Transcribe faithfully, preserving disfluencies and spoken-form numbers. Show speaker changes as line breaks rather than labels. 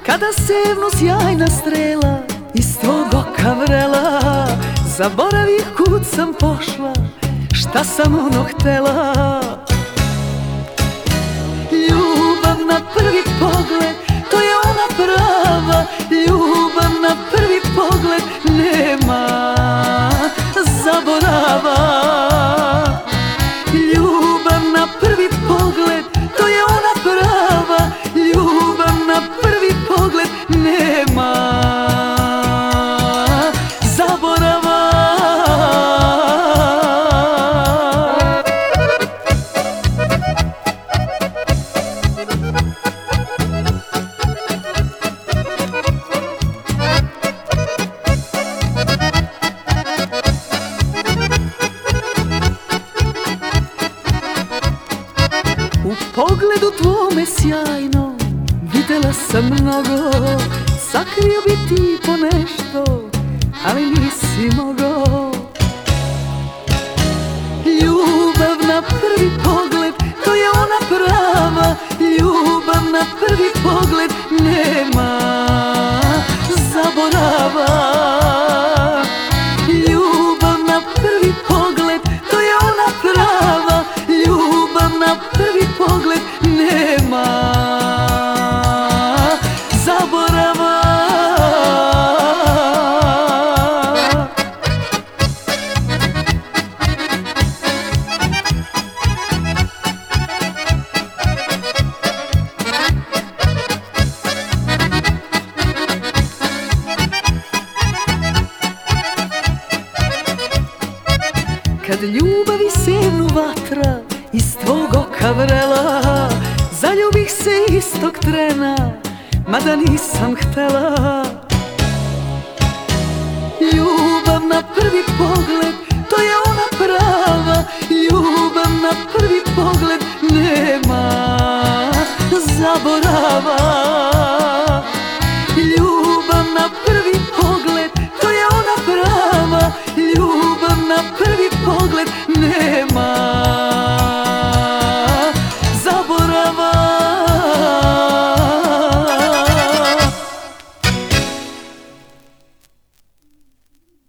Kada sevnu sjajna strela iz tvog oka vrela, zaboravih kud sam pošla, šta sam ono htela. Ljubav na prvi pogled, to je ona prava. Ljubav na prvi pogled, nema zaborava. Ljubav na prvi pogled, to je ona prava. Ljubav na prvi pogled, nema zaborava. U pogledu tvome sjajno videla sam mnogo, sakrio bi ti ponešto, ali nisi mogo. Ljubav na prvi pogled, to je ona prava. Ljubav na prvi pogled, nema zaborava. Ljubav na prvi pogled, to je ona prava. Ljubav na prvi pogled, nema zaborava. Kad ljubavi sevnu vatra iz tvog oka vrela, zaljubih se istog trena, mada nisam htela. Ljubav na prvi pogled, to je ona prava. Ljubav na prvi pogled, nema zaborava. Ljubav na prvi pogled, to je ona prava. Ljubav na prvi pogled, nema